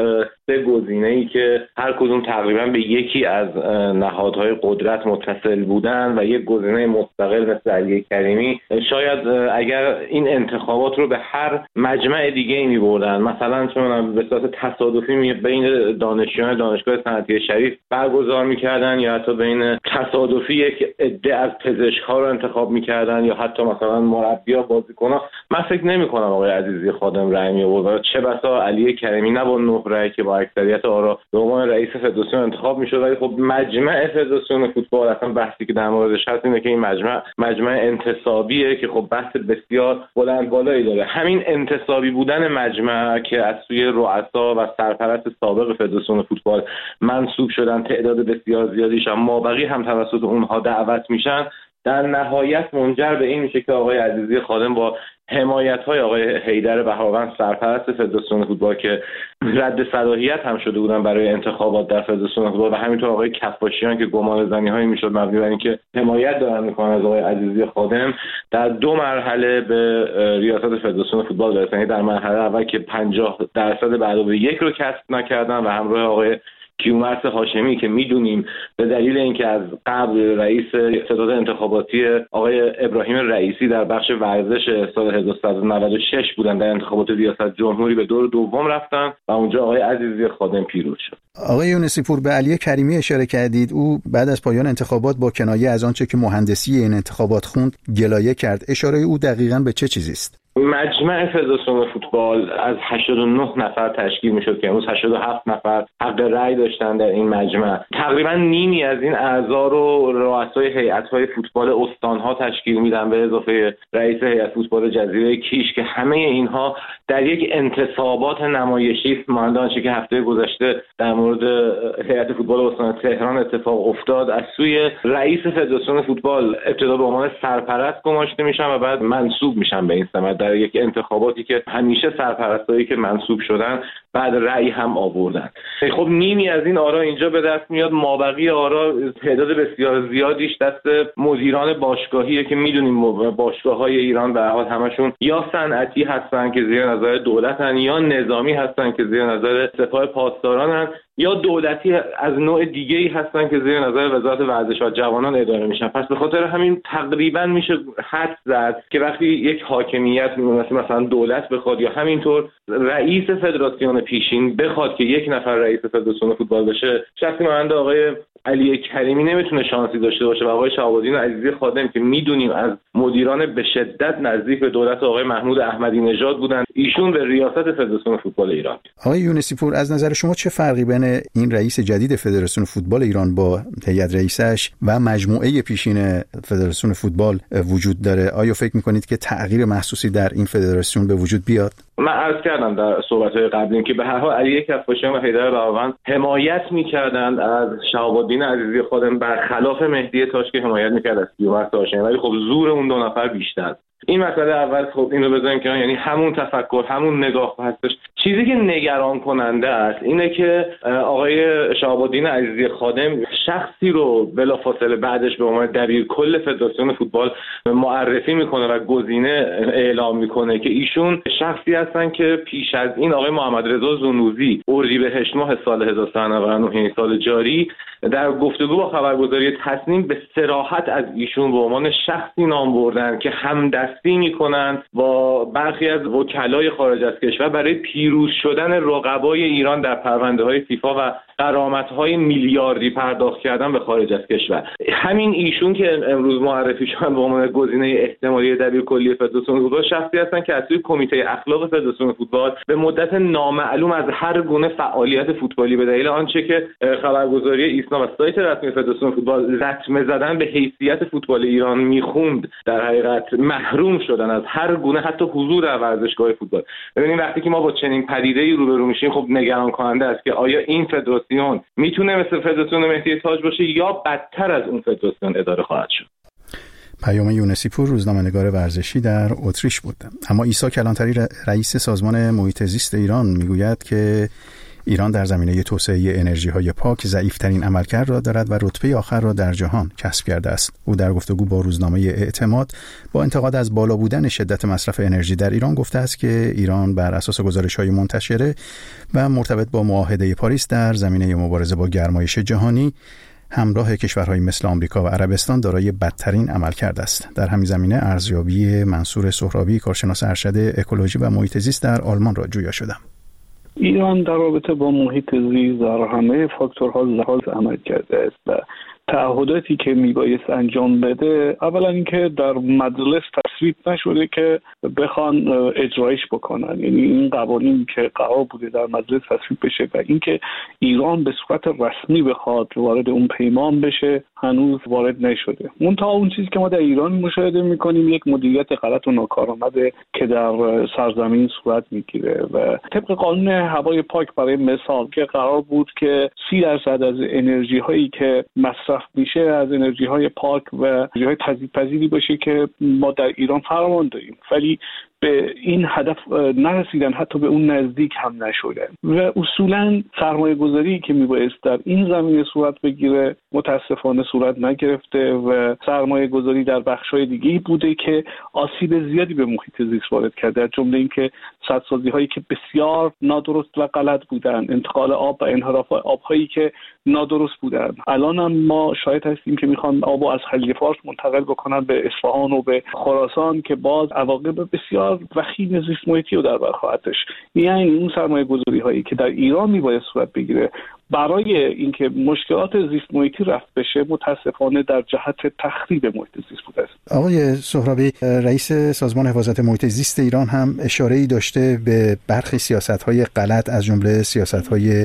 3 گزینه‌ای که هر کدوم تقریبا به یکی از نهادهای قدرت متصل بودن و یک گزینه مستقل مثل علی کریمی، شاید اگر این انتخابات رو به هر مجمع دیگه‌ای می‌بردن، مثلا چون به صورت تصادفی بین دانشجویان دانشگاه صنعتی شریف برگزار می‌کردن یا حتی بین تصادفی یک عده از پزشک‌ها رو انتخاب می‌کردن یا حتی مثلا مربی‌ها بازیکن‌ها، من فکر نمی‌کنم آقای عزیزی خادم رأی می‌آورد. چه بسا علی کریمی نه با 9 رأی که با اکثریت آرا به عنوان رئیس فدراسیون انتخاب می‌شد، ولی خب مجمع فدراسیون فوتبال، اصلا بحثی که در موردش هست اینه که این مجمع انتصابیه که خب بحث بسیار بلند بالایی داره. همین انتصابی بودن مجمع که از سوی رؤسا و سرپرست سابق فدراسیون فوتبال منصوب شدن، تعداد بسیار زیادیش هم مابقی هم توسط اونها دعوت میشن، در نهایت منجر به این میشه که آقای عزیزی خادم با حمایت‌های آقای حیدر بهاوند سرپرست فدراسیون فوتبال که رد صلاحیت هم شده بودن برای انتخابات در فدراسیون فوتبال و همینطور آقای کفاشیان که گمانه‌زنی‌هایی میشد مبنی بر اینکه حمایت دارن میکنن از آقای عزیزی خادم، در 2 مرحله به ریاست فدراسیون فوتبال برسن. در مرحله اول که 50% به علاوه 1 رو کسب نکردن و همراه آقای کیومرث هاشمی که میدونیم به دلیل اینکه از قبل رئیس ستاد انتخاباتی آقای ابراهیم رئیسی در بخش ورزش سال 1396 بودن، در انتخابات ریاست جمهوری به دور دوم رفتن و اونجا آقای عزیزی خادم پیروز شد. آقای یونسی پور، به علی کریمی اشاره کردید. او بعد از پایان انتخابات با کنایه از آنچه که مهندسی این انتخابات خوند گلایه کرد. اشاره او دقیقاً به چه چیزی است؟ مجمع فدراسیون فوتبال از 89 نفر تشکیل میشد که امروز 87 نفر حق رأی داشتن در این مجمع. تقریبا نیمی از این اعضا رو رؤسای هیئت‌های فوتبال استان‌ها تشکیل میدن به اضافه رئیس هیئت فوتبال جزیره کیش که همه اینها در یک انتصابات نمایشی مانند آنچه که هفته گذشته در مورد هیئت فوتبال استان تهران اتفاق افتاد از سوی رئیس فدراسیون فوتبال ابتدا به عنوان سرپرست گماشته میشن و بعد منصوب میشن به این سمت در یک انتخاباتی که همیشه سرپرستایی که منصوب شدن بعد رأی هم آوردن. خب نیمی از این آرا اینجا به دست میاد، مابقی آرا تعداد بسیار زیادیش دست مدیران باشگاهیه که میدونیم باشگاه‌های ایران به هر حال همشون یا صنعتی هستن که زیر نظر دولتن یا نظامی هستن که زیر نظر سپاه پاسدارانن یا دولتی از نوع دیگه‌ای هستن که زیر نظر وزارت ورزش و جوانان اداره میشن. پس به خاطر همین تقریبا میشه حد زد که وقتی یک حاکمیت مثلا دولت بخواد یا همینطور رئیس فدراسیون پیشین بخواد که یک نفر رئیس فدراسیون فوتبال بشه، شخصی مانند آقای علی کریمی نمیتونه شانسی داشته باشه و آقای شهاب‌الدین عزیزی خادم که میدونیم از مدیران به شدت نزدیک به دولت آقای محمود احمدی نژاد بودن، ایشون به ریاست فدراسیون فوتبال ایران. آقای یونسی پور، از نظر شما چه فرقی بین این رئیس جدید فدراسیون فوتبال ایران با هیئت رئیسش و مجموعه پیشین فدراسیون فوتبال وجود داره؟ آیا فکر می‌کنید که تغییر محسوسی در این فدراسیون به وجود بیاد؟ من عرض کردم در صحبت‌های قبلی که به هر حال علی کفاشیان و حیدر بهاوند حمایت می‌کردند از شهاب‌الدین عزیزی خادم برخلاف مهدی تاش که حمایت می‌کرد از کیومرث هاشمی، ولی خب زور اون 2 نفر بیشتر. این مسئله اول خب اینو بذاریم که یعنی همون تفکر، همون نگاه هستش. چیزی که نگران کننده است اینه که آقای شهاب‌الدین عزیزی خادم شخصی رو بلافاصله بعدش به عنوان دبیرکل فدراسیون فوتبال معرفی میکنه و گزینه اعلام میکنه که ایشون شخصی هستن که پیش از این آقای محمد رضا زنوزی اردیبهشت ماه سال 1399 سال جاری در گفتگو با خبرگزاری تصنیم به صراحت از ایشون به عنوان شخصی نام بردن که همدستی میکنن با برخی از وکلای خارج از کشور برای پیروز شدن رقبای ایران در پرونده‌های فیفا و غرامت‌های میلیاردی پرداخت کردن به خارج از کشور. همین ایشون که امروز معرفی شدن به عنوان گزینه احتمالی دبیرکلی فدراسیون فوتبال شخصی هستن که از سوی کمیته اخلاق فدراسیون فوتبال به مدت نامعلوم از هر گونه فعالیت فوتبالی به دلیل آنچه که خبرگزاری ایسنا و سایت رسمی فدراسیون فوتبال لطمه زدن به حیثیت فوتبال ایران میخوند، در حقیقت محروم شدن از هر گونه حتی حضور در ورزشگاه فوتبال. ببینید وقتی که ما با چنین پدیده‌ای روبرو میشیم خب نگران کننده است که آیا این فدراسیون میتونه مثل فدراسیون مهدی تاج باشه یا بدتر از اون فدراسیون اداره خواهد شد. پیام یونسی پور، روزنامه‌نگار ورزشی در اتریش بود. اما عیسی کلانتری رئیس سازمان محیط زیست ایران میگوید که ایران در زمینه توسعه انرژی‌های پاک ضعیف‌ترین عملکرد را دارد و رتبه آخر را در جهان کسب کرده است. او در گفتگو با روزنامه اعتماد با انتقاد از بالا بودن شدت مصرف انرژی در ایران گفته است که ایران بر اساس گزارش‌های منتشره و مرتبط با معاهده پاریس در زمینه مبارزه با گرمایش جهانی همراه کشورهای مثل آمریکا و عربستان دارای بدترین عملکرد است. در همین زمینه ارزیابی منصور سهرابی، کارشناس ارشد اکولوژی و محیط زیست در آلمان را جویا شدم. ایران در رابطه با محیط زیست در همه فاکتورها لحاظ عمل کرده است و تعهداتی که میبایست انجام بده، اولا اینکه در مجلس تصویب نشده که بخوان اجرایش بکنن، یعنی این قوانین که قرار بوده در مجلس تصویب بشه و اینکه ایران به صورت رسمی بخواد وارد اون پیمان بشه هنوز وارد نشده. منتها اون چیزی که ما در ایران مشاهده میکنیم یک مدیریت غلط و ناکارآمده که در سرزمین صورت میگیره و طبق قانون هوای پاک برای مثال که قرار بود که 30% از انرژی هایی که مصرف میشه از انرژی های پاک و انرژی های تجدیدپذیری باشه که ما در ایران فراوان داریم، ولی به این هدف نرسیدن، حتی به اون نزدیک هم نشدن و اصولا سرمایه گذاری که میبایست در این زمینه صورت بگیره متاسفانه صورت نگرفته و سرمایه گذاری در بخش‌های دیگه‌ای بوده که آسیب زیادی به محیط زیست وارد کرده، از جمله اینکه سدسازی هایی که بسیار نادرست و غلط بودن، انتقال آب و انحراف آب‌هایی که نادرست بودن. الان هم ما شاهد هستیم که میخوان آبو از خلیج فارس منتقل بکنن به اصفهان و به خراسان که باز عواقب بسیار وخیم زیست محیطی رو در بر خواهد داشت. یعنی اون سرمایه گذاری هایی که در ایران میباید صورت بگیره برای اینکه مشکلات زیست محیطی رفع بشه متاسفانه در جهت تخریب محیط زیست بوده است. آقای سهرابی، رئیس سازمان حفاظت محیط زیست ایران هم اشاره‌ای داشته به برخی سیاست‌های غلط از جمله سیاست‌های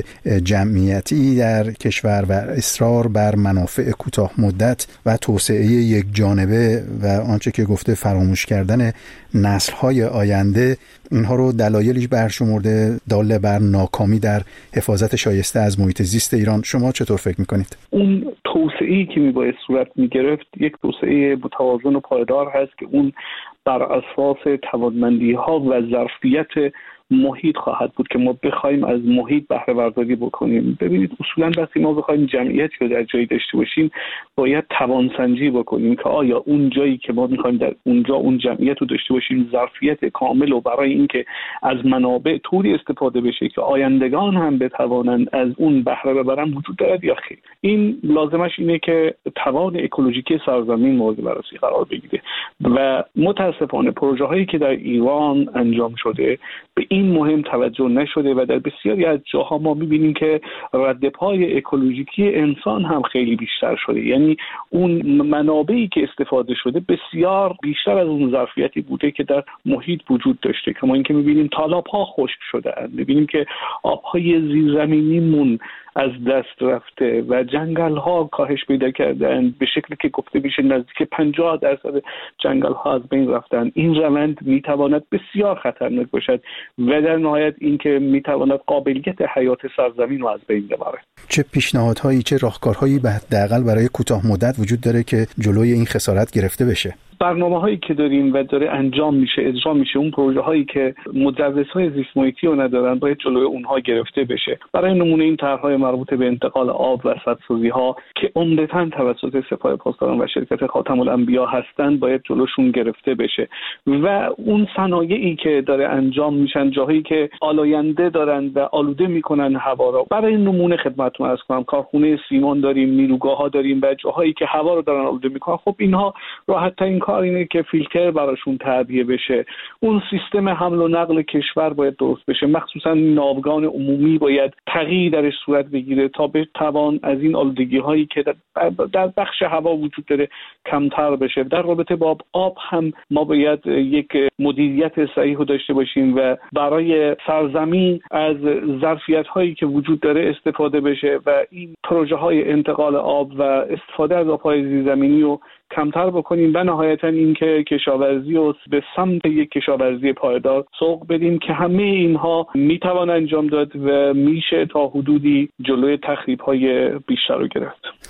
جمعیتی در کشور و اصرار بر منافع کوتاه مدت و توسعه یک جانبه و آنچه که گفته فراموش کردن نسل‌های آینده، اینها رو دلایلی برشمرده دال بر ناکامی در حفاظت شایسته از محیط زیست ایران. شما چطور فکر میکنید؟ اون توسعه‌ای که میباید صورت میگرفت یک توسعه متوازن و پایدار هست که اون بر اساس توانمندی‌ها و ظرفیت محیط خواهد بود که ما بخوایم از محیط بهره برداری بکنیم. ببینید اصولا وقتی ما بخوایم جمعیتی رو در جایی داشته باشیم باید توانسنجی بکنیم که آیا اون جایی که ما میخوایم در اونجا اون جمعیت رو داشته باشیم ظرفیت کامل و برای اینکه از منابع طوری استفاده بشه که آیندگان هم بتوانند از اون بهره ببرن وجود دارد یا خیر. این لازمش اینه که توان اکولوژیکی سرزمین مورد بررسی قرار بگیره و متاسفانه پروژه هایی که در ایران انجام شده به این مهم توجه نشده و در بسیاری از جاها ما می‌بینیم که رد پای اکولوژیکی انسان هم خیلی بیشتر شده، یعنی اون منابعی که استفاده شده بسیار بیشتر از اون ظرفیتی بوده که در محیط وجود داشته. کما اینکه می‌بینیم تالاب‌ها خشک شده‌اند، می‌بینیم که آب‌های زیرزمینیمون از دست رفته و جنگل‌ها کاهش پیدا کردن به شکلی که گفته میشه نزدیک 50% جنگل‌ها از بین رفتن. این روند میتواند بسیار خطرناک باشد و در نهایت اینکه میتواند قابلیت حیات سرزمین رو از بین ببره. چه پیشنهادهایی، چه راهکارهایی به حداقل برای کوتاه مدت وجود داره که جلوی این خسارت گرفته بشه؟ برنامه‌هایی که داریم و داره انجام میشه، اجرا میشه، اون پروژه‌هایی که مجوزهای زیست محیطی رو ندارن باید جلوی اونها گرفته بشه. برای نمونه این طرح‌های مربوط به انتقال آب و سدسازی‌ها که عمدتاً توسط سپاه پاسداران و شرکت خاتم الانبیا هستن باید جلوشون گرفته بشه و اون صنایعی که داره انجام میشن، جاهایی که آلاینده دارن و آلوده میکنن هوا رو، برای نمونه خدمتتون عرض کنم کارخونه سیمان داریم، نیروگاه‌ها داریم و جاهایی که هوا رو دارن آلوده میکنن، خب اینها راحت‌ترین کار اینه که فیلتر براشون تعبیه بشه. اون سیستم حمل و نقل کشور باید درست بشه، مخصوصا ناوگان عمومی باید تغییر درش صورت بگیره تا بتوان از این آلودگی هایی که در بخش هوا وجود داره کمتر بشه. در رابطه با آب هم ما باید یک مدیریت صحیح داشته باشیم و برای سرزمین از ظرفیت هایی که وجود داره استفاده بشه و این پروژه های انتقال آب و استفاده از آب‌های زیرزمینی رو کمتر بکنیم و نهایتا اینکه کشاورزی رو به سمت یک کشاورزی پایدار سوق بدیم که همه اینها میتوان انجام داد و میشه تا حدودی جلوی تخریب‌های بیشتر رو گرفت.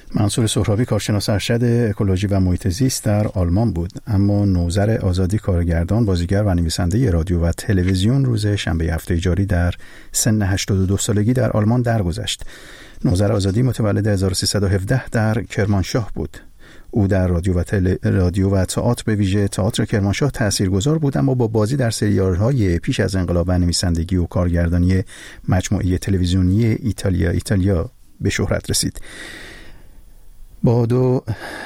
منصور سهرابی کارشناس ارشد اکولوژی و محیط زیست در آلمان بود، اما نوذر آزادی کارگردان، بازیگر و نویسنده رادیو و تلویزیون روز شنبه هفته جاری در سن 82 سالگی در آلمان درگذشت. نوذر آزادی متولد 1317 در کرمانشاه بود. او در رادیو و تئاتر، به ویژه تئاتر کرمانشاه تاثیرگذار بود، اما با بازی در سریال‌های پیش از انقلاب و نویسندگی و کارگردانی مجموعه تلویزیونی ایتالیا به شهرت رسید. با دو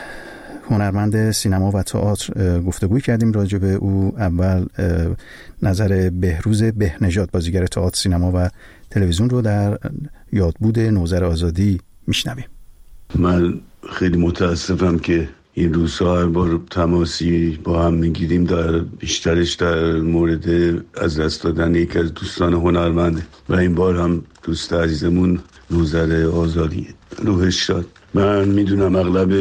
هنرمند سینما و تئاتر گفتگوی کردیم راجع به او. اول نظر بهروز بهنژاد، بازیگر تئاتر، سینما و تلویزیون رو در یادبود نوذر آزادی میشنویم. من خیلی متاسفم که این روزها هر بار تماسی با هم میگیریم بیشترش در مورد از دست دادن یک از دوستان هنرمند و این بار هم دوست عزیزمون نوذر آزادی، روحش شاد. من میدونم اغلب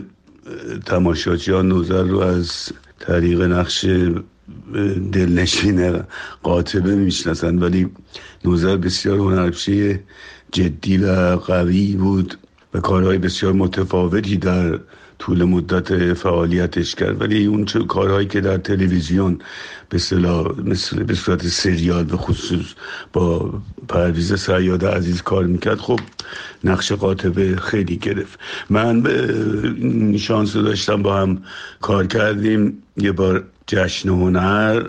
تماشاچیان نوذر رو از طریق نقش دلنشین قاطبه میشناسن، ولی نوذر بسیار هنرپیشه جدی و قوی بود و کارهای بسیار متفاوتی در طول مدت فعالیتش کرد، ولی اون چه کارهایی که در تلویزیون به صورت سریال به خصوص با پرویز صیاد عزیز کار میکرد، خب نقش قاطبه خیلی گرفت. من به شانس داشتم با هم کار کردیم یه بار جشن هنر،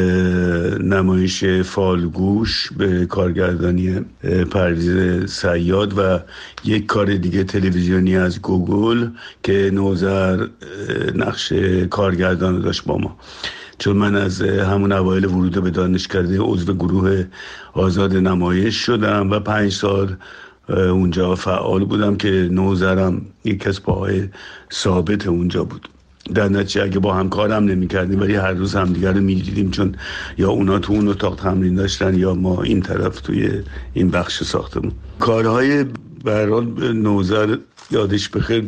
نمایش فالگوش به کارگردانی پرویز صیاد و یک کار دیگه تلویزیونی از گوگل که نوذر نقش کارگردان داشت با ما. چون من از همون اوایل ورود به دانشکده عضو گروه آزاد نمایش شدم و 5 سال اونجا فعال بودم که نوذرم یک از پاهای ثابت اونجا بود. در نتیجه اگه با هم کارم نمی کردیم ولی هر روز همدیگر رو می دیدیم، چون یا اونا تو اون اتاق تمرین داشتن یا ما این طرف توی این بخش ساختمون. کارهای به هر حال نوذر یادش بخیر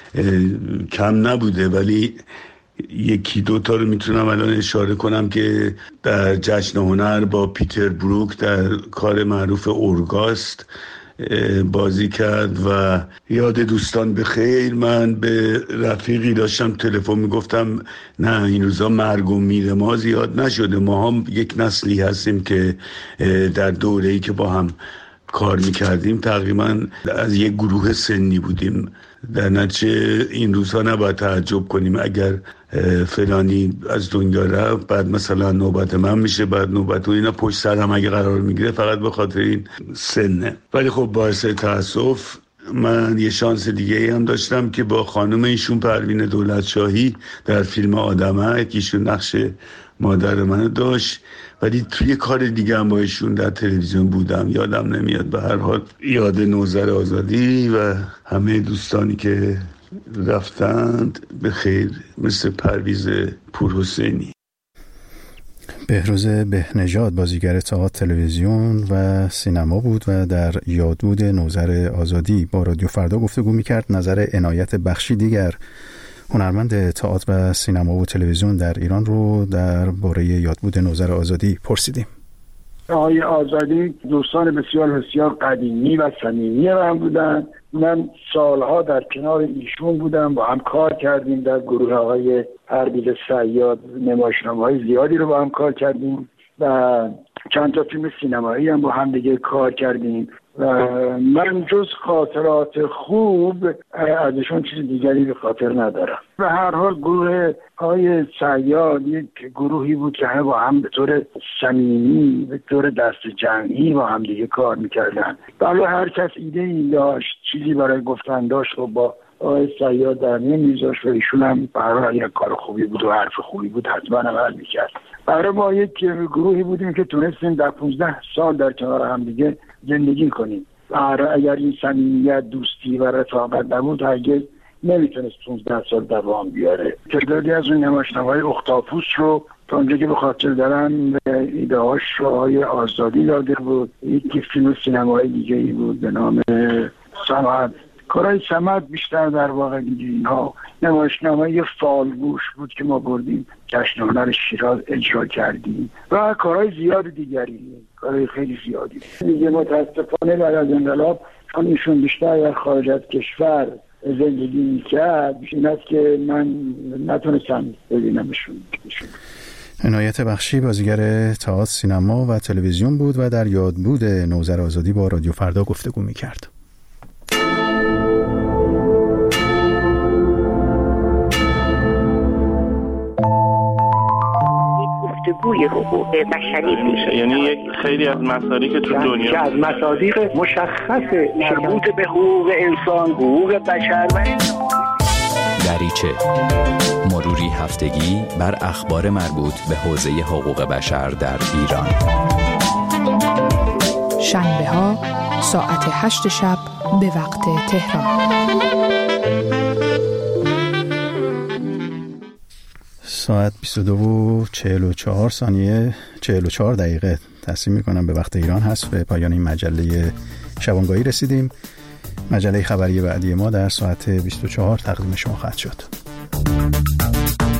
کم نبوده، ولی یکی دوتا رو میتونم الان اشاره کنم که در جشن هنر با پیتر بروک در کار معروف اورگاست بازی کرد و یاد دوستان بخیر. من به رفیقی داشتم تلفن میگفتم نه این روزا مرگ و میر ما زیاد نشده، ما هم یک نسلی هستیم که در دوره‌ای که با هم کار میکردیم تقریبا از یک گروه سنی بودیم. در نتیجه این روزها نباید تعجب کنیم اگر فلانی از دنیا رفت بعد مثلا نوبت من میشه، بعد نوبت و اینا پشت سرم اگه قرار میگیره فقط به خاطر این سنه. ولی خب باعث تأسف من یه شانس دیگه هم داشتم که با خانم ایشون پروین دولتشاهی در فیلم آدمک، ایشون نقش مادر منو داشت، ولی توی کار دیگه هم با ایشون در تلویزیون بودم، یادم نمیاد. به هر حال یاد نوذر آزادی و همه دوستانی که رفتند به خیر، مثل پرویز پورحسینی. بهروز بهنژاد بازیگر تئاتر، تلویزیون و سینما بود و در یادبود نوذر آزادی با رادیو فردا گفتگو میکرد. نظر عنایت بخشی دیگر هنرمند تئاتر و سینما و تلویزیون در ایران رو درباره یادبود نوذر آزادی پرسیدیم. آقای آزادی دوستان بسیار بسیار قدیمی و صمیمی من بودن. من سالها در کنار ایشون بودم، با هم کار کردیم در گروه آقای پرویز صیاد، نمایشنامه‌های زیادی رو با هم کار کردیم و چند تا فیلم سینمایی هم با هم دیگه کار کردیم و من جز خاطرات خوب ازشون چیز دیگری به خاطر ندارم. به هر حال گروه آقای صیاد یک گروهی بود که همه با هم به طور صمیمی، به طور دست جمعی با هم دیگه کار میکردن. حالا هر کس ایده ای داشت، چیزی برای گفتن داشت و با آقای صیاد در میون میذاشت و ایشون هم برای یک کار خوبی بود و حرف خوبی بود حتما عمل میکرد. برای ما یک گروهی بودیم که تونستیم در 15 سال در کنار هم دیگه زندگی کنیم. اگر این صمیمیت، دوستی و رفاقت نبود هرگز نمیتونست 15 سال دوام بیاره. تعدادی از اون نمایشنامه‌های اختاپوس رو تا اونجا که به خاطر دارم ایده‌هاش رو آقای آزادی داده بود. یک فیلم سینمایی دیگه ای بود به نام صمد. کارهای صمد بیشتر در واقع دیگه اینها نمایشنامه فالگوش بود که ما بردیم جشن هنر شیراز اجرا کردیم و کارهای زیاد دیگری، کارهای خیلی زیادی دیگه. متاسفانه بعد از انقلاب چون ایشون بیشتر در خارج از کشور زندگی میکرد این است که من نتونستم ببینمشون. عنایت بخشی بازیگر تئاتر، سینما و تلویزیون بود و در یادبود نوذر آزادی با رادیو فردا گفتگو میکرد. گفتگوی حقوق بشری میشه، یعنی یک خیلی از مصادیق که تو دنیا از مصادیق مشخص مربوط به حقوق انسان، حقوق بشر و دریچه، مروری هفتگی بر اخبار مربوط به حوزه حقوق بشر در ایران. شنبه ها ساعت 8 شب به وقت تهران. ساعت 22:44 دقیقه تصمیم میکنم به وقت ایران هست. به پایان این مجله شبانگاهی رسیدیم. مجله خبری بعدی ما در ساعت 24 تقدیم شما خواهد شد.